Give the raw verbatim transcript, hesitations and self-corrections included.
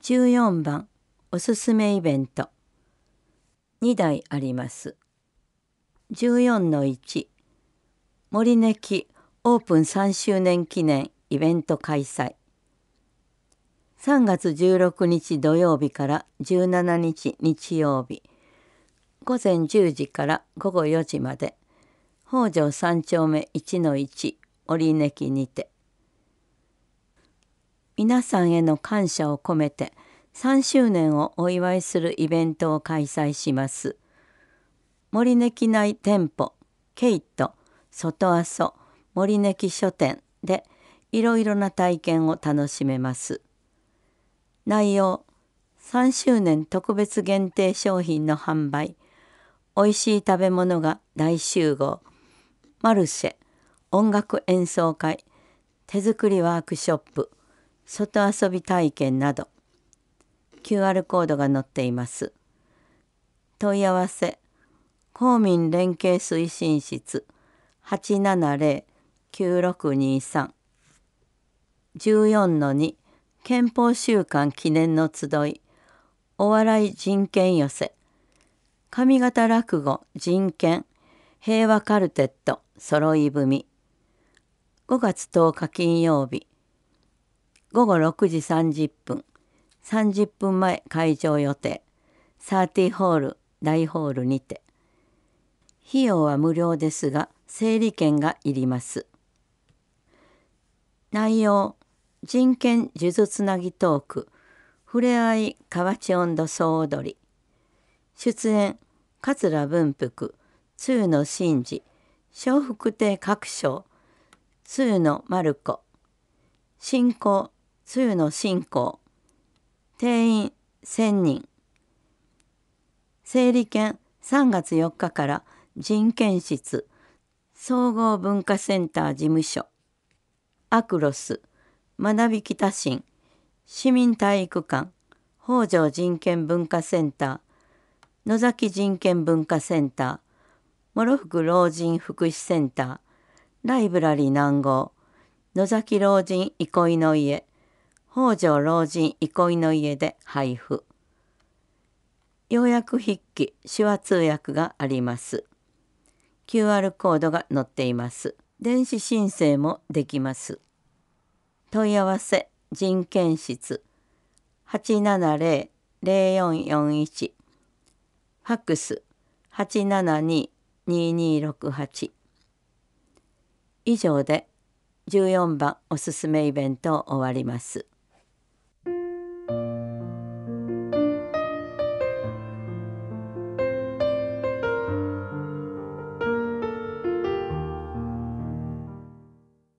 じゅうよんばんおすすめイベントにだいあります。じゅうよんのいち森根木オープンさんしゅうねん記念イベント開催。さんがつじゅうろくにち土曜日からじゅうしちにち日曜日、ごぜんじゅうじからごごよじまで、北条三丁目いちのいち森根木にて。皆さんへの感謝を込めてさんしゅうねんをお祝いするイベントを開催します。森根木内店舗ケイト外阿蘇森根木書店でいろいろな体験を楽しめます。内容さんしゅうねん特別限定商品の販売、おいしい食べ物が大集合、マルシェ、音楽演奏会、手作りワークショップ、外遊び体験など キューアール コードが載っています。問い合わせ公民連携推進室 はちななぜろきゅうろくにさん じゅうよんのに憲法週間記念の集いお笑い人権寄せ上方落語人権平和カルテット揃い踏みごがつとおか金曜日ごごろくじさんじゅっぷんさんじゅっぷんまえ開場予定さんじゅうホール大ホールにて。費用は無料ですが整理券がいります。内容人権数珠つなぎトークふれあい河内音頭総踊り、出演桂文福露野真治笑福亭鶴章露野丸子進行露野進行定員せんにん。整理券さんがつよっかから人権室総合文化センター事務所アクロス学び北新市民体育館北条人権文化センター野崎人権文化センター諸福老人福祉センターライブラリー南郷野崎老人憩いの家北条老人憩いの家で配布。要約筆記手話通訳があります。キューアール コードが載っています。電子申請もできます。問い合わせ人権室 はちななぜろ ぜろよんよんいち ファックス はちななに にーにーろくはち。以上でじゅうよんばんおすすめイベントを終わります。